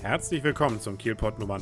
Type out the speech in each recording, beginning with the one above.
Herzlich willkommen zum Kielpot Nummer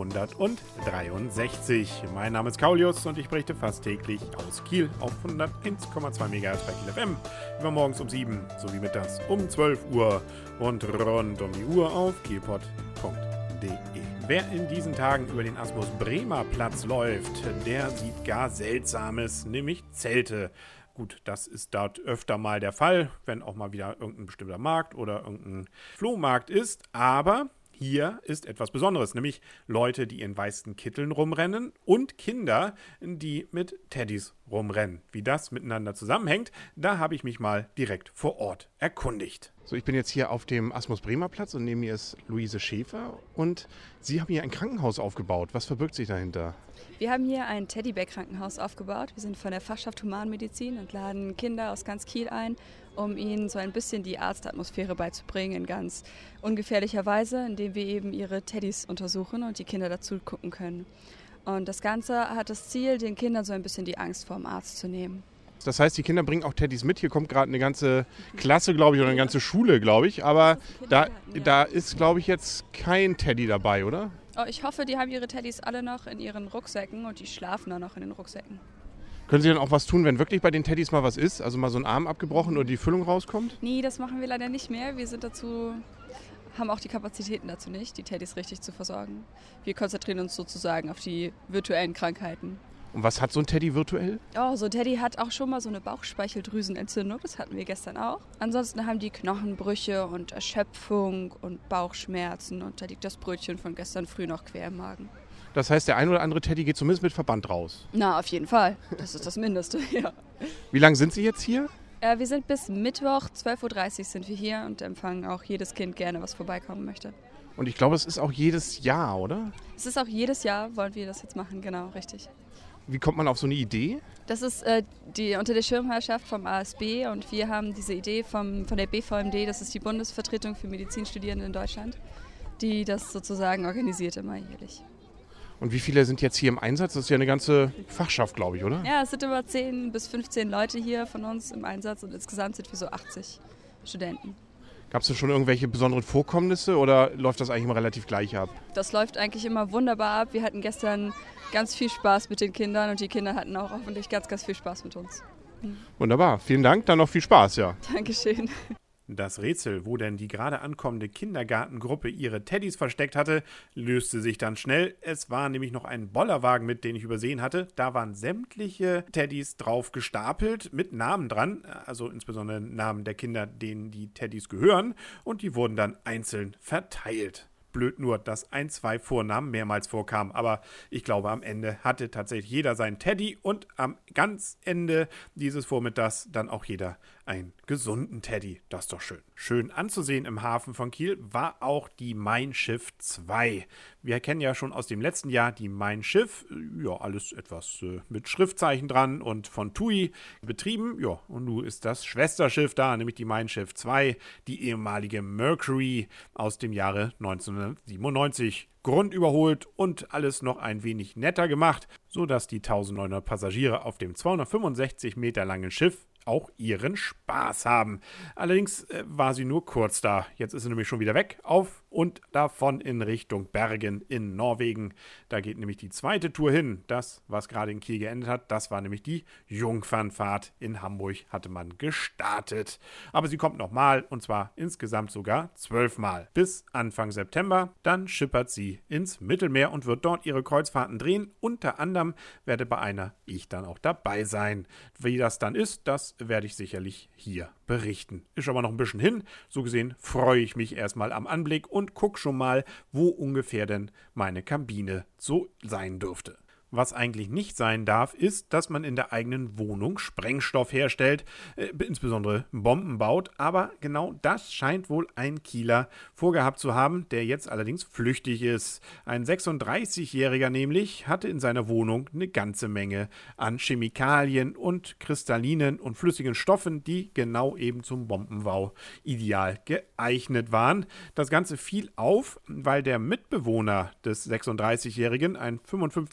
963. Mein Name ist Kaulius und ich berichte fast täglich aus Kiel auf 101,2 MHz bei Kiel FM. Immer morgens um 7 sowie mittags um 12 Uhr und rund um die Uhr auf kielpot.de. Wer in diesen Tagen über den Asmus-Bremer-Platz läuft, der sieht gar Seltsames, nämlich Zelte. Gut, das ist dort öfter mal der Fall, wenn auch mal wieder irgendein bestimmter Markt oder irgendein Flohmarkt ist, aber hier ist etwas Besonderes, nämlich Leute, die in weißen Kitteln rumrennen und Kinder, die mit Teddys rumrennen. Wie das miteinander zusammenhängt, da habe ich mich mal direkt vor Ort erkundigt. So, ich bin jetzt hier auf dem Asmus-Bremer-Platz und neben mir ist Luise Schäfer und Sie haben hier ein Krankenhaus aufgebaut. Was verbirgt sich dahinter? Wir haben hier ein Teddybär-Krankenhaus aufgebaut. Wir sind von der Fachschaft Humanmedizin und laden Kinder aus ganz Kiel ein, um ihnen so ein bisschen die Arztatmosphäre beizubringen in ganz ungefährlicher Weise, indem wir eben ihre Teddys untersuchen und die Kinder dazu gucken können. Und das Ganze hat das Ziel, den Kindern so ein bisschen die Angst vor dem Arzt zu nehmen. Das heißt, die Kinder bringen auch Teddys mit. Hier kommt gerade eine ganze Klasse, glaube ich, oder eine ganze Schule, glaube ich. Aber da ist, glaube ich, jetzt kein Teddy dabei, oder? Oh, ich hoffe, die haben ihre Teddys alle noch in ihren Rucksäcken und die schlafen dann noch in den Rucksäcken. Können Sie dann auch was tun, wenn wirklich bei den Teddys mal was ist? Also mal so ein Arm abgebrochen oder die Füllung rauskommt? Nee, das machen wir leider nicht mehr. Wir haben auch die Kapazitäten dazu nicht, die Teddys richtig zu versorgen. Wir konzentrieren uns sozusagen auf die virtuellen Krankheiten. Und was hat so ein Teddy virtuell? Oh, so ein Teddy hat auch schon mal so eine Bauchspeicheldrüsenentzündung, das hatten wir gestern auch. Ansonsten haben die Knochenbrüche und Erschöpfung und Bauchschmerzen und da liegt das Brötchen von gestern früh noch quer im Magen. Das heißt, der ein oder andere Teddy geht zumindest mit Verband raus? Na, auf jeden Fall. Das ist das Mindeste, ja. Wie lange sind Sie jetzt hier? Wir sind bis Mittwoch, 12.30 Uhr sind wir hier und empfangen auch jedes Kind gerne, was vorbeikommen möchte. Und ich glaube, es ist auch jedes Jahr, oder? Es ist auch jedes Jahr, wollen wir das jetzt machen, genau, richtig. Wie kommt man auf so eine Idee? Das ist unter der Schirmherrschaft vom ASB und wir haben diese Idee von der BVMD, das ist die Bundesvertretung für Medizinstudierende in Deutschland, die das sozusagen organisiert immer jährlich. Und wie viele sind jetzt hier im Einsatz? Das ist ja eine ganze Fachschaft, glaube ich, oder? Ja, es sind immer 10 bis 15 Leute hier von uns im Einsatz und insgesamt sind wir so 80 Studenten. Gab es denn schon irgendwelche besonderen Vorkommnisse oder läuft das eigentlich immer relativ gleich ab? Das läuft eigentlich immer wunderbar ab. Wir hatten gestern ganz viel Spaß mit den Kindern und die Kinder hatten auch hoffentlich ganz, ganz viel Spaß mit uns. Wunderbar, vielen Dank, dann noch viel Spaß, ja. Dankeschön. Das Rätsel, wo denn die gerade ankommende Kindergartengruppe ihre Teddys versteckt hatte, löste sich dann schnell. Es war nämlich noch ein Bollerwagen mit, den ich übersehen hatte. Da waren sämtliche Teddys drauf gestapelt, mit Namen dran, also insbesondere Namen der Kinder, denen die Teddys gehören. Und die wurden dann einzeln verteilt. Blöd nur, dass 1, 2 Vornamen mehrmals vorkamen. Aber ich glaube, am Ende hatte tatsächlich jeder seinen Teddy und am ganz Ende dieses Vormittags dann auch jeder einen gesunden Teddy. Das ist doch schön. Schön anzusehen im Hafen von Kiel war auch die Mein Schiff 2. Wir kennen ja schon aus dem letzten Jahr die Mein Schiff. Ja, alles etwas mit Schriftzeichen dran und von TUI betrieben. Ja, und nun ist das Schwesterschiff da, nämlich die Mein Schiff 2, die ehemalige Mercury aus dem Jahre 1997. Grundüberholt und alles noch ein wenig netter gemacht, sodass die 1900 Passagiere auf dem 265 Meter langen Schiff auch ihren Spaß haben. Allerdings war sie nur kurz da. Jetzt ist sie nämlich schon wieder weg, auf und davon in Richtung Bergen in Norwegen. Da geht nämlich die zweite Tour hin. Das, was gerade in Kiel geendet hat, das war nämlich die Jungfernfahrt. In Hamburg hatte man gestartet. Aber sie kommt nochmal und zwar insgesamt sogar 12 Mal. Bis Anfang September. Dann schippert sie ins Mittelmeer und wird dort ihre Kreuzfahrten drehen. Unter anderem werde bei einer ich dann auch dabei sein. Wie das dann ist, das werde ich sicherlich hier berichten. Ist aber noch ein bisschen hin. So gesehen freue ich mich erstmal am Anblick und gucke schon mal, wo ungefähr denn meine Kabine so sein dürfte. Was eigentlich nicht sein darf, ist, dass man in der eigenen Wohnung Sprengstoff herstellt, insbesondere Bomben baut. Aber genau das scheint wohl ein Kieler vorgehabt zu haben, der jetzt allerdings flüchtig ist. Ein 36-Jähriger nämlich hatte in seiner Wohnung eine ganze Menge an Chemikalien und kristallinen und flüssigen Stoffen, die genau eben zum Bombenbau ideal geeignet waren. Das Ganze fiel auf, weil der Mitbewohner des 36-Jährigen, ein 55 Jahre alter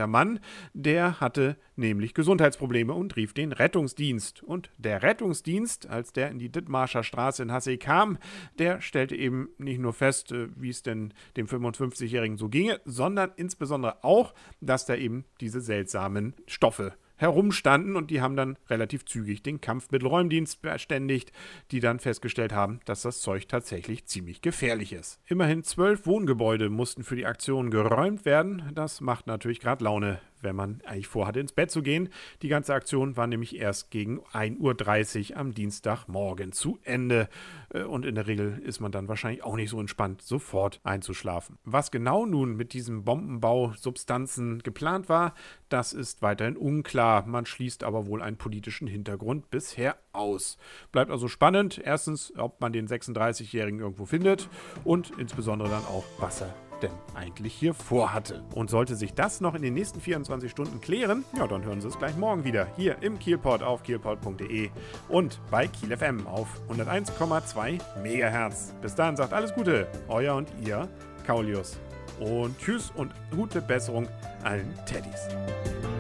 alter Mann, der hatte nämlich Gesundheitsprobleme und rief den Rettungsdienst. Und der Rettungsdienst, als der in die Dithmarscher Straße in Hassee kam, der stellte eben nicht nur fest, wie es denn dem 55-Jährigen so ginge, sondern insbesondere auch, dass da eben diese seltsamen Stoffe herumstanden, und die haben dann relativ zügig den Kampfmittelräumdienst verständigt, die dann festgestellt haben, dass das Zeug tatsächlich ziemlich gefährlich ist. Immerhin 12 Wohngebäude mussten für die Aktion geräumt werden. Das macht natürlich gerade Laune, wenn man eigentlich vorhatte, ins Bett zu gehen. Die ganze Aktion war nämlich erst gegen 1:30 Uhr am Dienstagmorgen zu Ende. Und in der Regel ist man dann wahrscheinlich auch nicht so entspannt, sofort einzuschlafen. Was genau nun mit diesem Bombenbausubstanzen geplant war, das ist weiterhin unklar. Man schließt aber wohl einen politischen Hintergrund bisher aus. Bleibt also spannend. Erstens, ob man den 36-Jährigen irgendwo findet und insbesondere dann auch, was er denn eigentlich hier vorhatte. Und sollte sich das noch in den nächsten 24 Stunden klären, ja, dann hören Sie es gleich morgen wieder hier im Kielpot auf kielpot.de und bei Kiel FM auf 101,2 MHz. Bis dahin sagt alles Gute, euer und ihr Kaulius. Und tschüss und gute Besserung allen Teddys.